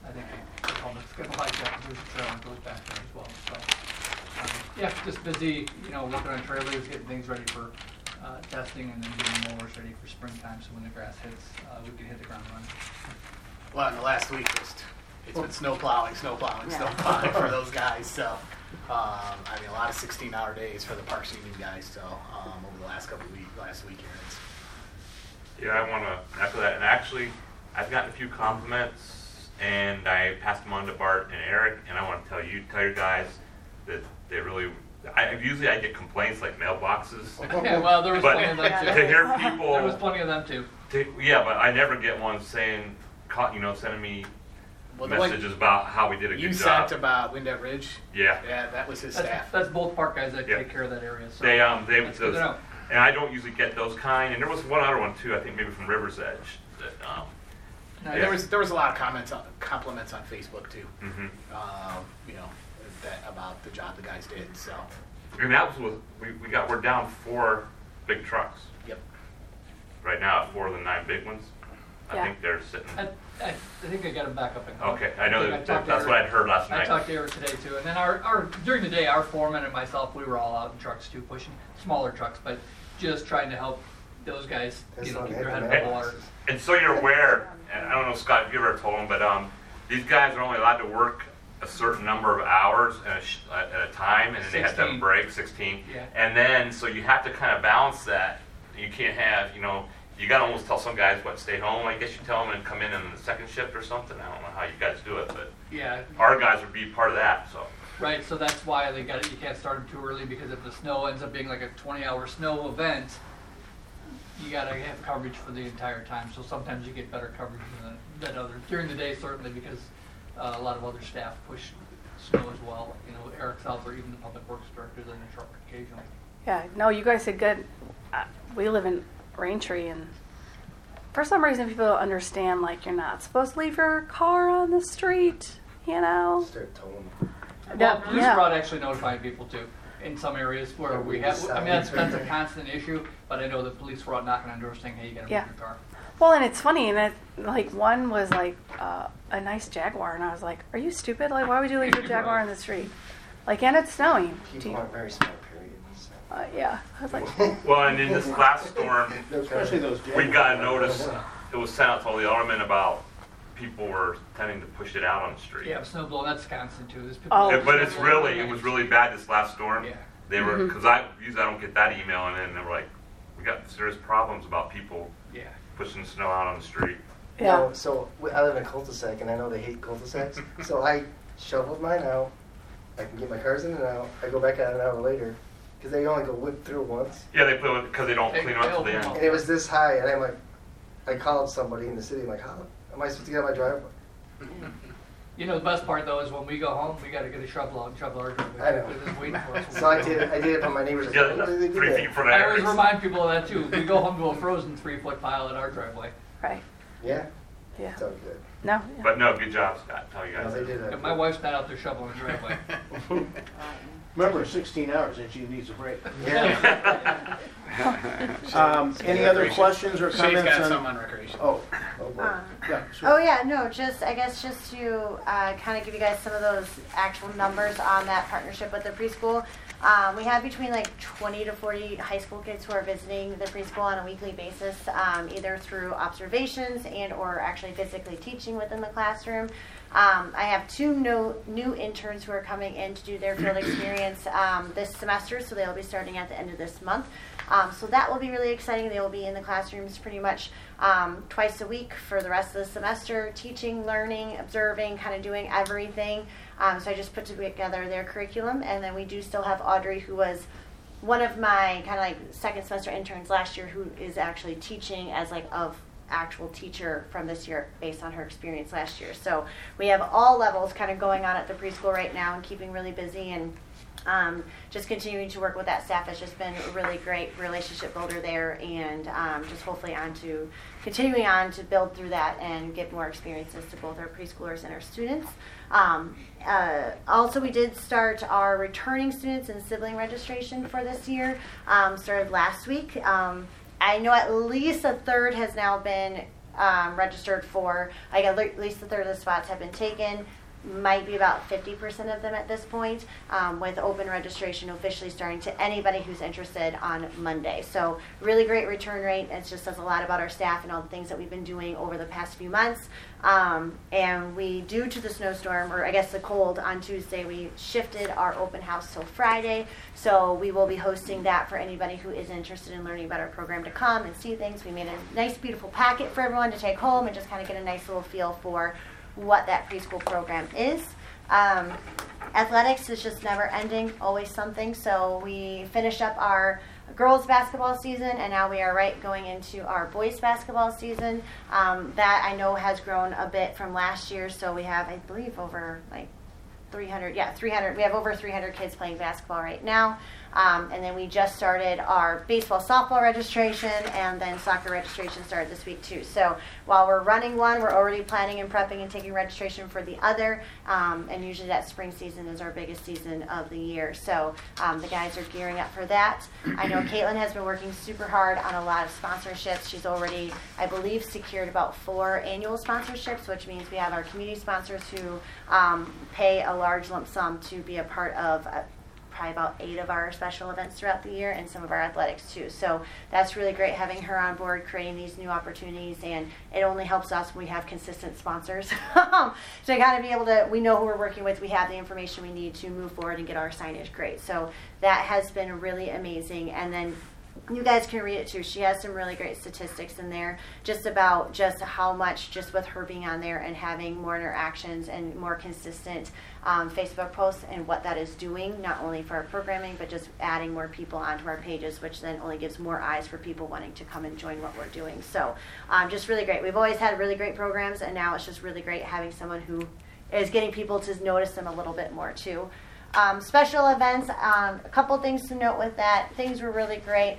I think the public's gonna like that. There's a trail that goes back there as well. So, yeah, just busy, working on trailers, getting things ready for testing, and then getting mowers ready for springtime. So when the grass hits, we can hit the ground running. Well, in the last week, it's been snow plowing for those guys. So, a lot of 16-hour days for the Parks Union guys. So, over the last last week here. Yeah, I want to echo that. And actually, I've gotten a few compliments, and I passed them on to Bart and Eric. And I want to tell your guys that they really. Usually I get complaints like mailboxes. Yeah, well, there was But plenty of them too. to hear people. There was plenty of them too. Yeah, but I never get one saying, sending me messages about how we did a good You job. sent about Windet Ridge? Yeah. Yeah, that was his staff. That's both park guys that Yeah. take care of that area. So They that's good to know. and I don't usually get those kind. And there was one other one too. I think maybe from River's Edge. That, No, There was a lot of compliments on Facebook too. mhm. About the job the guys did. So. And that was we're down 4 big trucks Yep. right now. 4 of the 9 big ones. I Yeah. think they're sitting. I think I got them back up and going. Okay, I know think that, talked to that's what Eric. I'd heard last I night. talked to Eric today too, and then our during the day, our foreman and myself, we were all out in trucks too, pushing smaller trucks, but just trying to help those guys, That's not keep their head heavy above the water. mailboxes. And so you're aware, and I don't know, Scott, if you ever told them, but these guys are only allowed to work a certain number of hours at a time, and then they have to have a 16. break, 16. Yeah. And then, so you have to kind of balance that. You can't have, you got to almost tell some guys, stay home. I guess you tell them and come in the second shift or something. I don't know how you guys do it, but Yeah, our guys would be part of that, so. right. So that's why they got it. You can't start them too early because if the snow ends up being like a 20-hour snow event, you gotta have coverage for the entire time. So sometimes you get better coverage than others during the day, certainly because a lot of other staff push snow as well. Eric's out there, even the public works directors in the truck occasionally. Yeah, no, you guys did good. We live in Raintree, and for some reason people don't understand, you're not supposed to leave your car on the street, Start towing. Well, police yeah. squad actually notified people too. In some areas where we have, that's a constant issue, but I know the police were out knocking on doors saying, hey, you gotta move Yeah. your car. Well, and it's funny, and one was a nice Jaguar, and I was like, are you stupid? Why would you leave your Jaguar on the street? And it's snowing. People aren't very smart, period. So. Yeah, I was like, Well, and in this last storm, Especially those. we got a notice, it was sent out to all the aldermen about people were tending to push it out on the street. Yeah, snow blowing, that's constant too. There's people Oh. But it was really bad this last storm. Yeah. They were, because usually I don't get that email, and then they were like, we got serious problems about people Yeah. pushing snow out on the street. yeah. No, so I live in a cul-de-sac, and I know they hate cul-de-sacs. So I shoveled mine out. I can get my cars in and out. I go back out an hour later because they only go whip through once. Yeah, they put it because they don't They- clean up they till the open end. them And it was this high, and I'm like, I called somebody in the city. I'm like, how am I supposed to get out my driveway? The best part though is when we go home, we gotta get a shovel out and shovel our driveway. I know. They're just waiting for us. So I did it, but my neighbors are Yeah, like, why do they do 3 that? feet from I always there. remind people of that too. We go home to a frozen 3-foot pile at our driveway. Right. Yeah, Yeah. it's all good. No. Yeah. But no, good job, Scott. Tell you No, guys. they did Yeah, that. my wife's not out there shoveling the driveway. Remember, 16 hours and she needs a break. Yeah. Any other questions or Shay's comments got on? some on recreation. Oh, Oh, boy. yeah. sure. Oh yeah, no, just to kind of give you guys some of those actual numbers on that partnership with the preschool. We have between 20 to 40 high school kids who are visiting the preschool on a weekly basis, either through observations and or actually physically teaching within the classroom. I have 2 new interns who are coming in to do their field experience this semester, so they'll be starting at the end of this month. So that will be really exciting. They will be in the classrooms pretty much twice a week for the rest of the semester, teaching, learning, observing, kind of doing everything. So I just put together their curriculum, and then we do still have Audrey, who was one of my kind of second semester interns last year, who is actually teaching as of actual teacher from this year based on her experience last year. So we have all levels kind of going on at the preschool right now and keeping really busy, and just continuing to work with that staff has just been a really great relationship builder there, and just hopefully continuing on to build through that and give more experiences to both our preschoolers and our students. Also, we did start our returning students and sibling registration for this year, started last week. I know at least a third has now been registered for. Like at least a third of the spots have been taken. Might be about 50% of them at this point, with open registration officially starting to anybody who's interested on Monday. So really great return rate. It just says a lot about our staff and all the things that we've been doing over the past few months. And we, due to the snowstorm, or I guess the cold on Tuesday, we shifted our open house till Friday. So we will be hosting that for anybody who is interested in learning about our program to come and see things. We made a nice, beautiful packet for everyone to take home and just kind of get a nice little feel for what that preschool program is. Athletics is just never ending, always something. So we finished up our girls basketball season, and now we are going into our boys basketball season. That I know has grown a bit from last year. So we have, I believe, over 300. We have over 300 kids playing basketball right now. And then we just started our baseball, softball registration, and then soccer registration started this week too. So while we're running one, we're already planning and prepping and taking registration for the other. And usually that spring season is our biggest season of the year. So the guys are gearing up for that. I know Caitlin has been working super hard on a lot of sponsorships. She's already, I believe, secured about 4 annual sponsorships, which means we have our community sponsors who pay a large lump sum to be a part of probably about 8 of our special events throughout the year, and some of our athletics too. So that's really great having her on board, creating these new opportunities, and it only helps us when we have consistent sponsors. To kind of be able to, we know who we're working with, we have the information we need to move forward and get our signage great. So that has been really amazing. And then you guys can read it too. She has some really great statistics in there just about just how much, just with her being on there and having more interactions and more consistent Facebook posts, and what that is doing, not only for our programming, but just adding more people onto our pages, which then only gives more eyes for people wanting to come and join what we're doing. So just really great. We've always had really great programs, and now it's just really great having someone who is getting people to notice them a little bit more too. Special events, a couple things to note with that. Things were really great.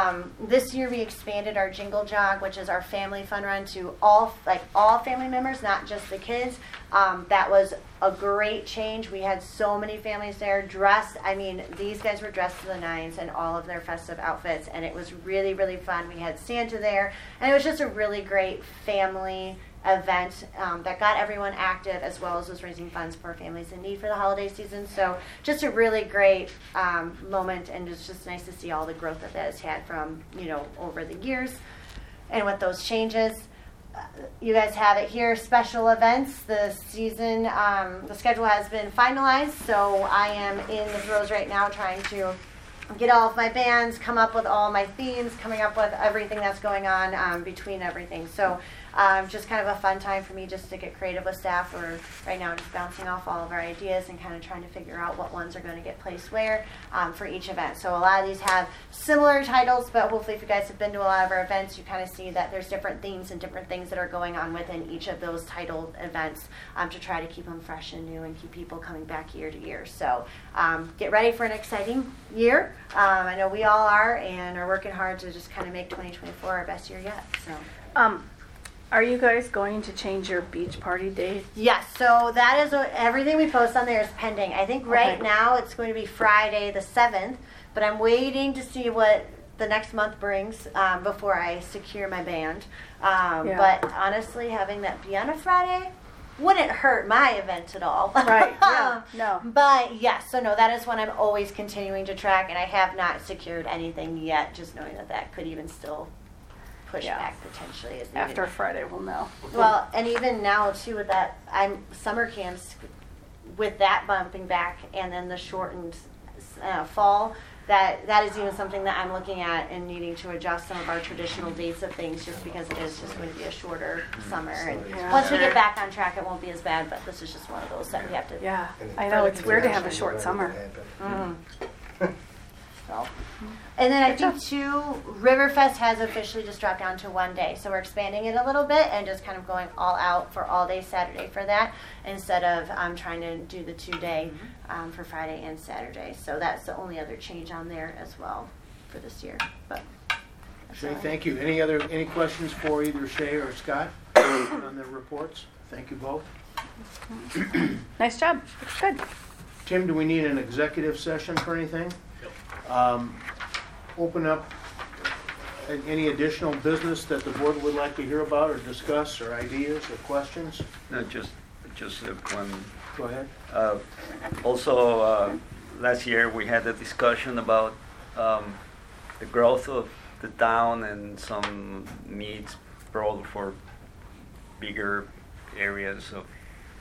This year we expanded our Jingle Jog, which is our family fun run, to all family members, not just the kids. That was a great change. We had so many families there dressed. I mean, these guys were dressed to the nines in all of their festive outfits, and it was really, really fun. We had Santa there, and it was just a really great family event that got everyone active, as well as was raising funds for families in need for the holiday season. So just a really great moment, and it's just nice to see all the growth that has had from, over the years. And with those changes, you guys have it here, special events. The season, the schedule has been finalized, so I am in the throes right now trying to get all of my bands, come up with all my themes, coming up with everything that's going on between everything. So just kind of a fun time for me just to get creative with staff. We're right now just bouncing off all of our ideas and kind of trying to figure out what ones are going to get placed where for each event. So a lot of these have similar titles, but hopefully if you guys have been to a lot of our events, you kind of see that there's different themes and different things that are going on within each of those titled events to try to keep them fresh and new and keep people coming back year to year. So get ready for an exciting year. I know we all are, and are working hard to just kind of make 2024 our best year yet. So. Are you guys going to change your beach party date? Yes, so that is everything we post on there is pending. I think right now it's going to be Friday the 7th, but I'm waiting to see what the next month brings before I secure my band. But honestly, having that be on a Friday wouldn't hurt my event at all. Right, yeah, no. But yes, so no, that is one I'm always continuing to track, and I have not secured anything yet, just knowing that could even still push back potentially. After Friday, we'll know. Well, and even now too with that, summer camps, with that bumping back, and then the shortened fall, that is even something that I'm looking at and needing to adjust some of our traditional dates of things, just because it is just going to be a shorter summer. And once we get back on track, it won't be as bad, but this is just one of those that we have to. Yeah, I know, it's weird to have a short summer. So. And then I think too, Riverfest has officially just dropped down to 1 day. So we're expanding it a little bit and just kind of going all out for all day Saturday for that, instead of trying to do the 2-day for Friday and Saturday. So that's the only other change on there as well for this year. But Shay, thank you. Any questions for either Shay or Scott on the reports? Thank you both. Nice job. Good. Tim, do we need an executive session for anything? Open up Any additional business that the board would like to hear about or discuss, or ideas or questions? No, just one. Go ahead. Also, last year we had a discussion about the growth of the town and some needs probably for bigger areas of,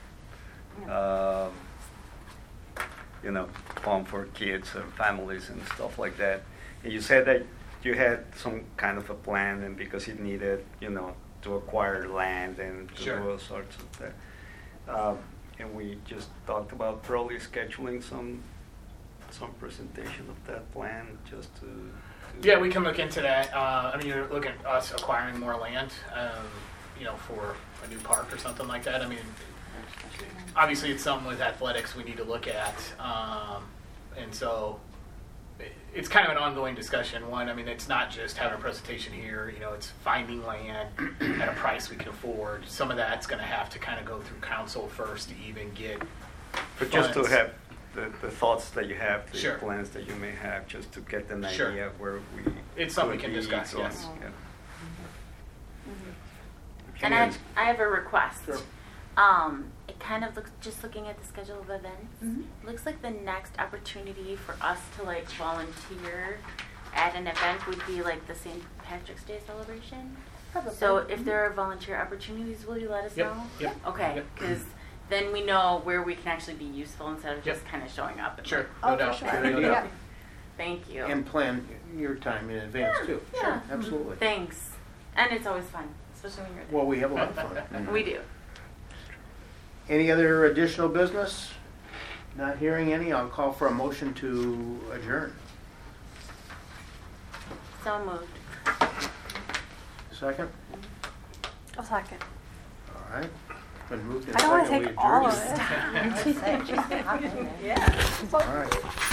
fun for kids and families and stuff like that. And you said that you had some kind of a plan, and because it needed, to acquire land and to Sure. do all sorts of that. And we just talked about probably scheduling some presentation of that plan just to Yeah, we can look into that. You're looking at us acquiring more land, for a new park or something like that. Obviously it's something with athletics we need to look at. And so it's kind of an ongoing discussion. One, it's not just having a presentation here, it's finding land at a price we can afford. Some of that's going to have to kind of go through council first to even get But just to funds. have the thoughts that you have, the Sure. plans that you may have, just to get an Sure. idea of where we It's something we could can be discuss, going. yes. Yeah. And Yes. I have a request. Sure. It kind of looks, just looking at the schedule of events, Mhm. looks like the next opportunity for us to volunteer at an event would be the St. Patrick's Day celebration. Probably. So if there are volunteer opportunities, will you let us Yep, know? yep. Okay, Yep. because then we know where we can actually be useful instead of Yep. just kind of showing up. And Sure, Oh, no for doubt. sure. No Good doubt. idea. Thank you. And plan your time in advance too. Yeah. Sure, absolutely. Thanks. And it's always fun, especially when you're there. Well, we have a lot of fun. We do. Any other additional business? Not hearing any, I'll call for a motion to adjourn. So moved. Second? A second. All right. Been moved and I don't want to seconded. take We all of adjourn. it. I'd say, just hop in there. Yeah. All right.